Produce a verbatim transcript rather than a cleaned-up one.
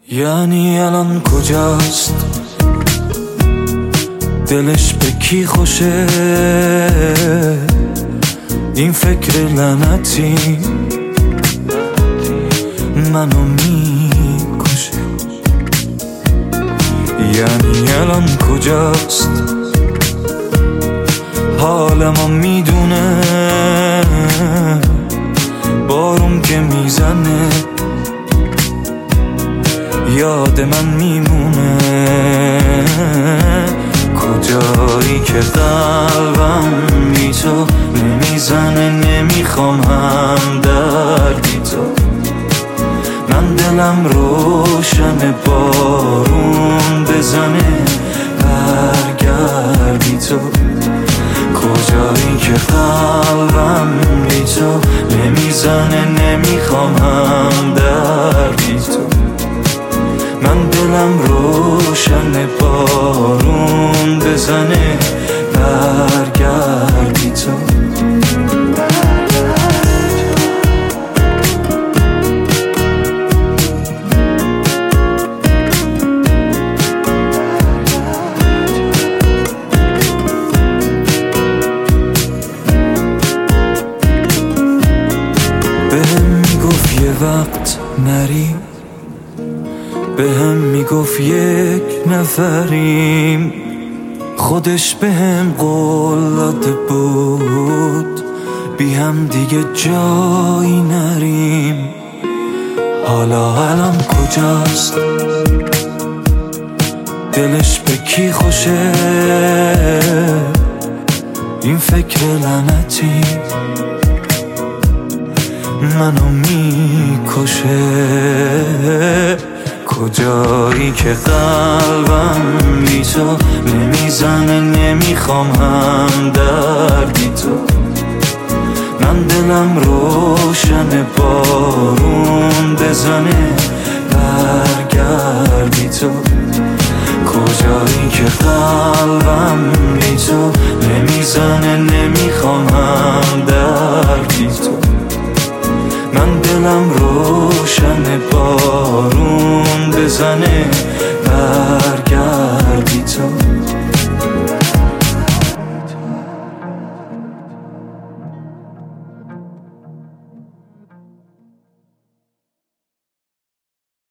یعنی الان کجاست؟ دلش به کی خوشه؟ این فکر لعنتی منو میکشه. یعنی الان کجاست؟ حالمو میدونه، بارون که میزنه یاد من میمونه. کجایی که قلبم بی تو نمیزنه، نمیخوام هم دردی تو. من دلم روشن، بارون بزنه برگردی تو. کجایی که قلبم بی تو نمیزنه، نمیخوام هم دردی تو. من دلم روشن، بارون بزنه برگردی تو. بهم میگفت یه وقت نریم، بهم میگفت یک نفریم. خودش بهم قول داده بود بی هم دیگه جایی نریم. حالا الان کجاست؟ دلش به کی خوشه؟ این فکر لعنتی منو میکشه. کجایی که قلبم بی تو نمیزنه، نمیخوام هم دردی تو. من دلم روشن، بارون بزنه برگردی تو. کجایی که قلبم بی تو نمیزنه، نمیخوام هم دردی تو. من دلم روشن، بارون بزنه